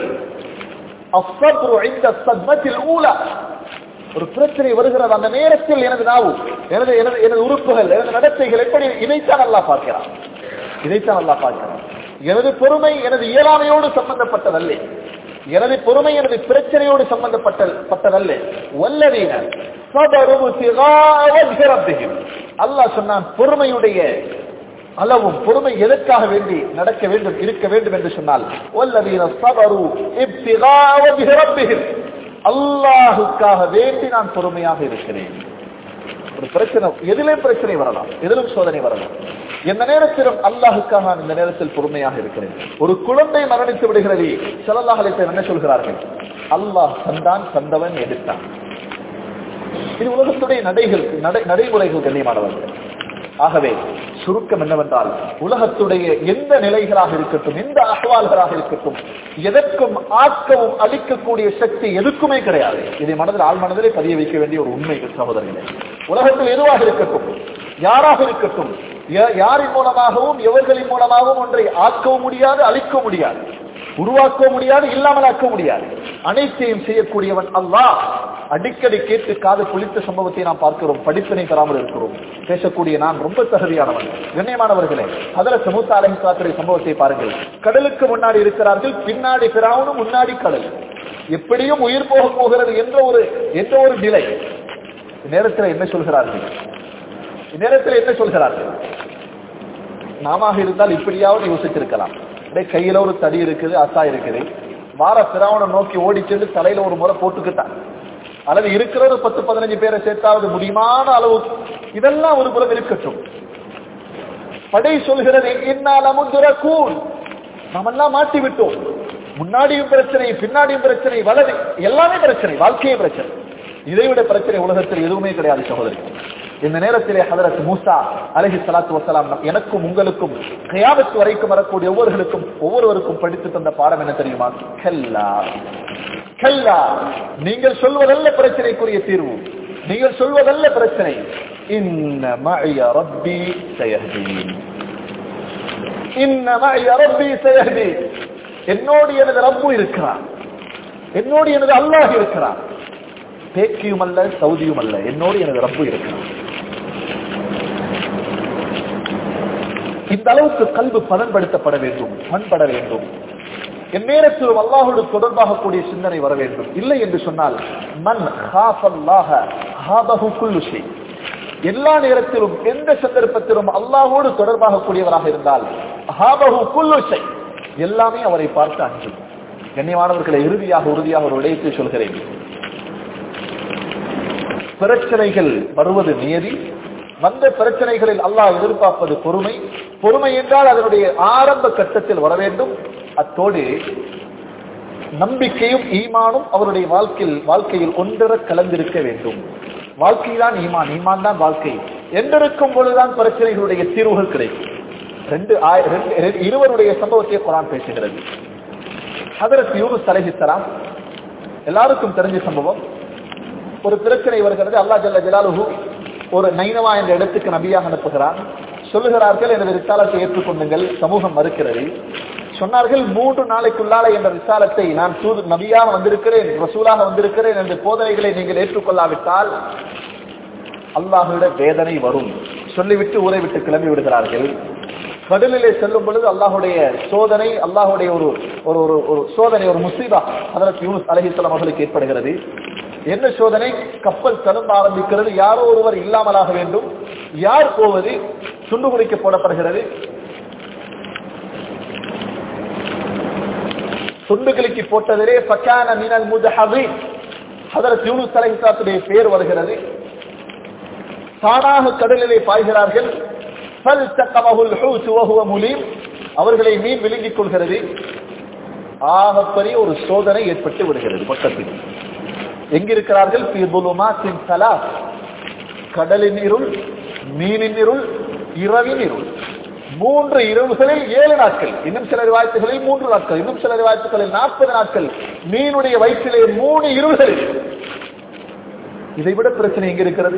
ஒரு பிரச்சனை வருகிறது, அந்த நேரத்தில் எனது நாவு, எனது உறுப்புகள், எனது நடத்தைகள் எப்படி, இதைத்தான் அல்லாஹ் பார்க்கிறான். இதைத்தான் அல்லாஹ் பார்க்கிறான். எனது பொறுமை எனது இயலாமையோடு சம்பந்தப்பட்டதல்ல. எனது பொறுமை எனது பிரச்சனையோடு சம்பந்தப்பட்டதல்ல. வல்லதீன ஸபரு இப்திகாஅ வஜ்ஹி ரப்பிஹிம். அல்லாஹ் சொன்னான், பொறுமையுடைய அளவும் பொறுமை எதற்காக வேண்டி நடக்க வேண்டும், இருக்க வேண்டும் என்று சொன்னால், வல்லதீன ஸபரு இப்திகாஅ வஜ்ஹி ரப்பிஹிம், அல்லாஹ்வுக்காக வேண்டி நான் பொறுமையாக இருக்கிறேன். ஒரு பிரச்சனை, எதிலும் பிரச்சனை வரலாம், எதிலும் சோதனை வரலாம். எந்த நேரத்திலும் அல்லாஹுக்காக நான் இந்த நேரத்தில் பொறுமையாக இருக்கிறேன். ஒரு குழந்தை மரணித்து விடுகிறது, ஸல்லல்லாஹு அலைஹி வஸல்லம் என்ன சொல்கிறார்கள்? அல்லாஹ் தந்தான், தந்தவன் எடுத்தான். இது உலகத்துடைய நடைமுறைகள். கண்ணியமானவர்கள், ஆகவே சுருக்கம் என்னவென்றால், உலகத்துடைய எந்த நிலைகளாக இருக்கட்டும், எந்த அகவால்களாக இருக்கட்டும், எதற்கும் ஆக்கவும் அளிக்கக்கூடிய சக்தி எதுக்குமே கிடையாது. இதை மனதில் ஆழ்மனதிலே பதிய வைக்க வேண்டிய ஒரு உண்மை சகோதரர்களே. உலகத்தில் எதுவாக இருக்கட்டும், யாராக இருக்கட்டும், யாரின் மூலமாகவும் எவர்களின் மூலமாகவும் ஒன்றை ஆக்கவும் முடியாது, அழிக்கவும் முடியாது, உருவாக்கவும் முடியாது, இல்லாமல் ஆக்க முடியாது. அனைத்தையும் செய்யக்கூடியவன் அல்லாஹ். அடிக்கடி கேட்டு காது குளித்த சம்பவத்தை நாம் பார்க்கிறோம், படிப்பினை பெறாமல் இருக்கிறோம். பேசக்கூடிய நான் ரொம்ப தகுதியானவன். கண்ணியமானவர்களே, ஹதரத் மூசா அலைஹிஸ்ஸலாத்துடைய சம்பவத்தை பாருங்கள். கடலுக்கு முன்னாடி இருக்கிறார்கள், பின்னாடி ஃபிரௌனும், முன்னாடி கடல். எப்படியும் உயிர் போக போகிறது என்ற ஒரு நிலை. நேரத்தில் என்ன சொல்கிறார்கள்? நாம இருந்தால் இப்படியாவது யோசிச்சிருக்கலாம். கையில ஒரு தடி இருக்குது, அசா இருக்குது, வார ஃபிரௌனை நோக்கி ஓடி சென்று தலையில ஒரு முறை போட்டுக்கிட்டான். அல்லது இருக்கிற ஒரு 10-15 பேரை சேர்த்தாவது முடியுமான அளவு. இதெல்லாம் ஒரு புறம் இருக்கட்டும். படை சொல்கிறது, நாமெல்லாம் மாட்டி விட்டோம். முன்னாடியும் பிரச்சனை, பின்னாடியும் பிரச்சனை, வலது எல்லாமே பிரச்சனை, வாழ்க்கையே பிரச்சனை. இதைவிட பிரச்சனை உலகத்தில் எதுவுமே கிடையாது சகோதரி. இந்த நேரத்திலே ஹதரத் மூசா அலைஹிஸ்ஸலாத்து வஸலாம் எனக்கும் உங்களுக்கும் கியாமத் வரைக்கும் வரக்கூடிய ஒவ்வொருவருக்கும் படித்து தந்த பாடம் என்ன தெரியுமா? கல்லா கல்லா, நீங்கள் சொல்வதல்ல பிரச்சனைக்குரிய தீர்வு, நீங்கள் சொல்வதல்ல பிரச்சனை. இன்ன மஅய ரப்பி சயஹ்தீன், இன்ன மஅய ரப்பி சயஹ்தீன். என்னோடு எனது ரப்பு இருக்கிறார், என்னோடு எனது அல்லாஹ் இருக்கிறார். தேக்கியும் அல்ல, சவுதியும் அல்ல, என்னோடு எனது ரப்பு இருக்கிறார். இந்த அளவுக்கு கல்வி பதன்படுத்தப்பட வேண்டும், பண்பட வேண்டும். எந்நேரத்திலும் அல்லாஹோடு தொடர்பாக கூடிய சிந்தனை வர வேண்டும். இல்லை என்று சொன்னால் மன் ஹாஃபல்லாஹ ஹாபஹு குல்லு ஷை, எல்லா நேரத்திலும் எந்த சந்தர்ப்பத்திலும் அல்லாஹோடு தொடர்பாக கூடியவராக இருந்தால் ஹாபஹு குல்லு ஷை, எல்லாமே அவரை பார்த்து அஞ்சும். கண்ணியமானவர்களை, உறுதியாக ஒரு விடயத்தை சொல்கிறேன். பிரச்சனைகள் வருவது நியதி. வந்த பிரச்சனைகளில் அல்லாஹ் எதிர்பார்ப்பது பொறுமை. பொறுமை என்றால் அதனுடைய ஆரம்ப கட்டத்தில் வர வேண்டும். அத்தோடு நம்பிக்கையும் ஈமானும் அவருடைய வாழ்க்கையில் ஒன்றர கலந்திருக்க வேண்டும். வாழ்க்கைதான் ஈமான், ஈமான் தான் வாழ்க்கை என்றிருக்கும் பொழுதுதான் பிரச்சனைகளுடைய தீர்வுகள் கிடைக்கும். இருவருடைய சம்பவத்தை குர்ஆன் பேசுகிறது. ஹதரத் யூனுஸ் அலைஹிஸ்ஸலாம் எல்லாருக்கும் தெரிஞ்ச சம்பவம். ஒரு பிரச்சனை வருகிறது. அல்லாஹ் ஜல்ல ஜலாலுஹு ஒரு நைனவா என்ற இடத்துக்கு நபியாக அனுப்புகிறார். சொல்லுகிறார்கள், எனது ரிசாலத்தை ஏற்றுக்கொள்ளுங்கள். சமூகம் மறுக்கிறது. சொன்னார்கள், 3 நாளைக்குள்ளால என்ற ரிசாலத்தை, நான் நபியாக வந்திருக்கிறேன், ரசூலாக வந்திருக்கிறேன் என்ற போதனைகளை நீங்கள் ஏற்றுக்கொள்ளாவிட்டால் அல்லாஹ்விட வேதனை வரும். சொல்லிவிட்டு ஊரை விட்டு கிளம்பி விடுகிறார்கள். கடலிலே செல்லும் பொழுது அல்லாஹுடைய சோதனை, அல்லாஹுடைய ஒரு சோதனை, ஒரு முசீபா ஹஜ்ரத் யூனுஸ் அலைஹிஸ்ஸலாம் அவர்களுக்கு ஏற்படுகிறது. என்ன சோதனை? கப்பல் தழும்ப ஆரம்பிக்கிறது. யாரோ ஒருவர் இல்லாமலாக வேண்டும். யார் போவது? சுண்டு குடிக்க போடப்படுகிறது. துண்டுகளுக்கு போட்டதிலே ஃபகான மினல் முதஹபின் ஹஜ்ரத் யூனுஸ் அலைஹிஸ்ஸலாத்துடைய பெயர் வருகிறது. தானாக கடலிலே பாய்கிறார்கள். ஃபல்தகமஹுல் ஹூத் வஹுவ முலீம், அவர்களை மீன் விழுங்கிக் கொள்கிறது. ஆகப்பெரிய ஒரு சோதனை ஏற்பட்டு விடுகிறது. மொத்தத்தில் எங்கிருக்கிறார்கள்? ஃபீ ظுலுமாத்தின் ஸலாஸ், கடலின் இருள், மீனின் இருள், இரவின் இருள். 3 இரவுகளில் 7 நாட்கள், இன்னும் சில ரிவாயத்துகளில் 3 நாட்கள், இன்னும் சில ரிவாயத்துகளில் 40 நாட்கள் மீனுடைய வயிற்றிலே 3 இருள்களில். இதை விட பிரச்சனை எங்க இருக்கிறது?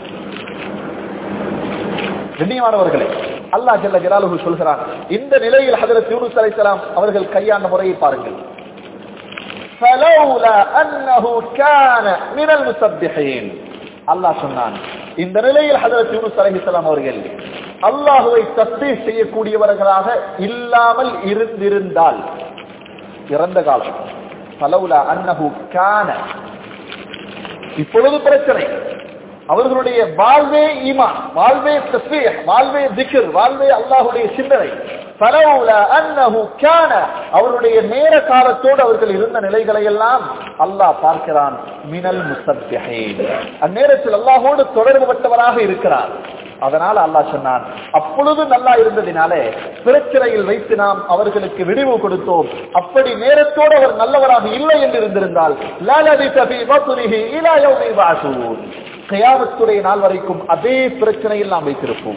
கண்ணியமானவர்களே, அல்லாஹ் ஜல்ல ஜலாலுஹு சொல்கிறான், இந்த நிலையில் ஹஜ்ரத் யூனுஸ் அலைஹிஸ்ஸலாம் அவர்கள் கையாண்ட முறையை பாருங்கள். فلولا انه كان من المسبحين, அல்லாஹ் சொன்னான், இந்த நிலையில் ஹஜ்ரத் யூனுஸ் அலைஹிஸ்ஸலாம் அவர்கள் அல்லாஹ்வை தஸ்பீஹ் செய்யக்கூடியவர்களாக இல்லாமல் இருந்திருந்தால், இறந்த காலம் فلولا انه كان, இப்பொழுது பிரச்சனை. அவர்களுடைய வாழ்வே ஈமான், வாழ்வே தஸ்பீஹ், வாழ்வே திக்ர், வாழ்வே அல்லாஹ்வுடைய சிந்தனை. ஃபலௌலா அன்னஹு கான, அவருடைய நேர காலத்தோடு அவர்கள் இருந்த நிலைகளை எல்லாம் அல்லாஹ் பார்க்கிறான். மினல் முஸப்பிஹீன், அந்நேரத்தில் அல்லாஹ்வோடு தொடர்புபட்டவராக இருக்கிறார். அதனால அல்லாஹ் சொன்னான், அப்பொழுது நல்லா இருந்ததினாலே பிரச்சனையில் வைத்து நாம் அவர்களுக்கு விடிவு கொடுத்தோம். அப்படி நேரத்தோடு அவர் நல்லவராக இல்லை என்று இருந்திருந்தால் லா லபிஸ ஃபீ பத்னிஹி இலா யௌமி யபஅஸூன், கியாமத்துடைய நாள் வரைக்கும் அதே பிரச்சனையில் நாம் வைத்திருப்போம்.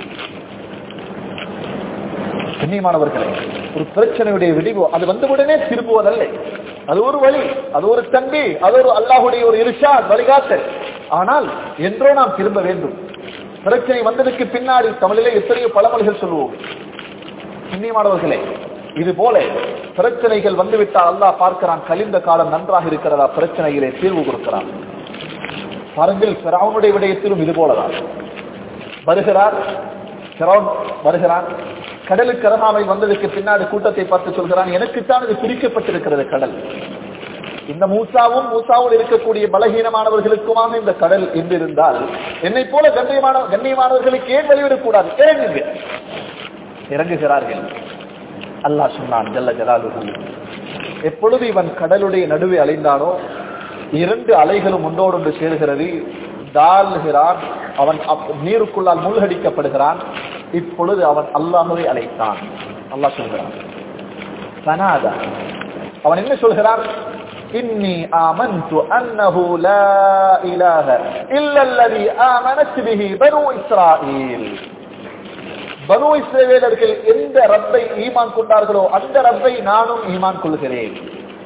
கண்ணியமானவர்களே, ஒரு பிரச்சனையுடைய விடிவு அது வந்தவுடனே திரும்புவதல்ல. அது ஒரு வழி, அது ஒரு தம்பி, அது ஒரு அல்லாஹுடைய ஒரு இர்ஷாத், வழிகாட்டல். ஆனால் என்றோ நாம் திரும்ப வேண்டும். பிரச்சனை வந்ததுக்கு பின்னாடி தமிழிலே எத்தனையோ பழமொழிகள் சொல்லுவோம். கண்ணியமானவர்களே, இது போல பிரச்சனைகள் வந்துவிட்டால் அல்லாஹ் பார்க்கிறான், கலிந்த காலம் நன்றாக இருக்கிறதா, பிரச்சனையிலே தீர்வு கொடுக்கிறான். பாருங்கள், ஃபிரௌனுடைய விடயத்திலும் இது போலதான் வருகிறார். ஃபிரௌன் வருகிறான், கடலுக்கு அருகாமையில் வந்ததுக்கு பின்னாடி கூட்டத்தை பார்த்து சொல்கிறான், எனக்குத்தான் இது பிரிக்கப்பட்டிருக்கிறது கடல். இந்த மூசாவோடு இருக்கக்கூடிய பலகீனமானவர்களுக்குமாக இந்த கடல் என்றிருந்தால் என்னை போல கண்ணியமானவர்களுக்கு ஏன் வெளிவிடக்கூடாது, இறங்குங்க. இறங்குகிறார்கள். அல்லாஹ் சொன்னான் ஜல்ல ஜலாலுஹு, எப்பொழுது இவன் கடலுடைய நடுவே அலைந்தானோ 2 அலைகளும் ஒன்றோடொன்று சேர்கிறது, தாழ்கிறான், அவன் நீருக்குள்ளால் மூழ்கடிக்கப்படுகிறான். இப்பொழுது அவன் அல்லாஹ்வை அழைத்தான். அல்லாஹ் சொல்கிறான், ஃபனாதா, அவன் என்ன சொல்கிறான்? இன்னி ஆமன்து அன்னஹு லா இலாஹ இல்லா அல்லதி ஆமனத் பிஹி பனூ இஸ்ராயீல். பனூ இஸ்ரவேலர்கள் எந்த ரப்பை ஈமான் கொண்டார்களோ அந்த ரப்பை நானும் ஈமான் கொள்கிறேன்.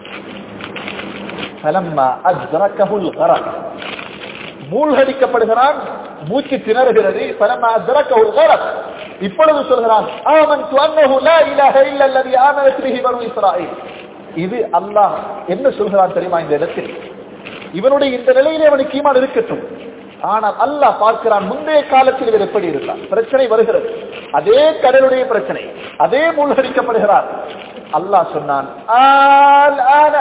ஃபலம்மா அத்ரகஹுல் கரக், மூழ்கடிக்கப்படுகிறான், மூச்சு திணறுகிறது. ஃபலம்மா அத்ரகஹுல் கரக், இப்பொழுது சொல்கிறான், ஆமன்து அன்னஹு லா இலாஹ இல்லா அல்லதி ஆமனத் பிஹி பனூ இஸ்ராயீல். இது அல்லாஹ் என்ன சொல்கிறான் தெரியுமா? இந்த இடத்தில் இவனுடைய இந்த நிலையிலே அவனுக்கு ஈமான் இருக்கட்டும். ஆனால் அல்லாஹ் பார்க்கிறான், முந்தைய காலத்தில் இவர் எப்படி இருந்தார். பிரச்சனை வருகிறது, அதே கடலுடைய பிரச்சனை, அதே மூழ்கடிக்கப்படுகிறார். அல்லாஹ் சொன்னான், ஆல்ஆன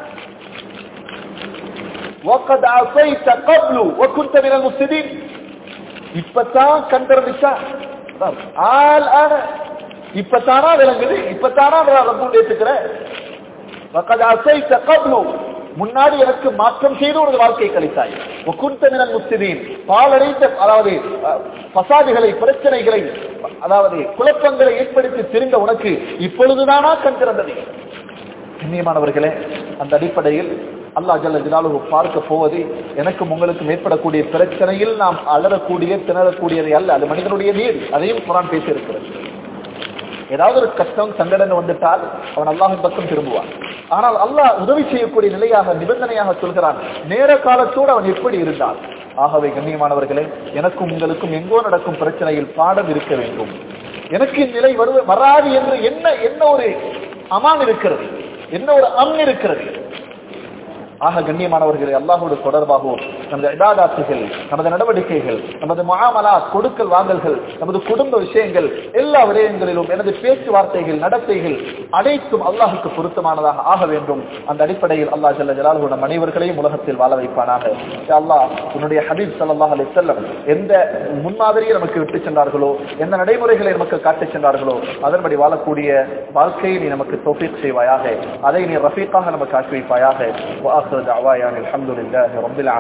வகத் அஸைத கப்லு வகுன்த மினல் முஃப்ஸிதீன். இப்பதான் கண் திறந்துச்சா? ஆல்ஆன, இப்பதானா விளங்குது, இப்பதானா ரப்பை ஏத்துக்கிற. வகத் அஸைத கப்லு, முன்னாடி எனக்கு மாற்றம் செய்து ஒரு வாழ்க்கை கழித்தாய். வகுன்த மினல் முஃப்ஸிதீன், பாலடைந்த, அதாவது பசாதுகளை, பிரச்சனைகளை, அதாவது குழப்பங்களை ஏற்படுத்தி திரிந்த உனக்கு இப்பொழுதுதானா கண் திறந்தது? கண்ணியமானவர்களே, அந்த அடிப்படையில் அல்லாஹ் ஜல்ல ஜலாலுஹு பார்க்க போவது எனக்கும் உங்களுக்கும் ஏற்படக்கூடிய பிரச்சனையில் நாம் அலறக்கூடிய திணறக்கூடியதை அல்ல, அது மனிதனுடைய நீர். அதையும் குர்ஆன் பேசி இருக்கிறது. ஏதாவது ஒரு கஷ்டம் சங்கடம் வந்துட்டால் அவன் அல்லாஹ்வின் பக்கம் திரும்புவான். ஆனால் அல்லாஹ் உதவி செய்யக்கூடிய நிலையாக, நிபந்தனையாக சொல்கிறான், நேர காலத்தோடு அவன் எப்படி இருந்தான். ஆகவே கண்ணியமானவர்களே, எனக்கும் உங்களுக்கும் எங்கோ நடக்கும் பிரச்சனையில் பாடம் இருக்க வேண்டும். எனக்கு இந்நிலை வராது என்று என்ன ஒரு அமான் இருக்கிறது, என்ன ஒரு அம் இருக்கிறது. ஆக கண்ணியமானவர்களே, அல்லாஹ்வோடு தொடர்பாகவும் நமது இபாதத்துகள், நமது நடவடிக்கைகள், நமது முஆமலாத், கொடுக்கல் வாங்கல்கள், நமது குடும்ப விஷயங்கள், எல்லா விடயங்களிலும் எனது பேச்சுவார்த்தைகள், நடத்தைகள் அனைத்தும் அல்லாஹுக்கு பொருத்தமானதாக ஆக வேண்டும். அந்த அடிப்படையில் அல்லாஹ் ஜல்ல ஜலாலுஹு நம் அனைவர்களையும் உலகத்தில் வாழ வைப்பானாக. யா அல்லாஹ், உன்னுடைய ஹபீப் ஸல்லல்லாஹு அலைஹி வஸல்லம் எந்த முன்மாதிரியை நமக்கு விட்டு சென்றார்களோ, எந்த நடைமுறைகளை நமக்கு காட்டிச் சென்றார்களோ, அதன்படி வாழக்கூடிய வாழ்க்கையை நீ நமக்கு தௌஃபீக் செய்வாயாக. அதை நீ ரஃபீக்காக நமக்கு ஆக்கி வைப்பாயாக. வஆகிரு தஅவானா அல்ஹம்துலில்லாஹி ரப்பில் ஆலமீன்.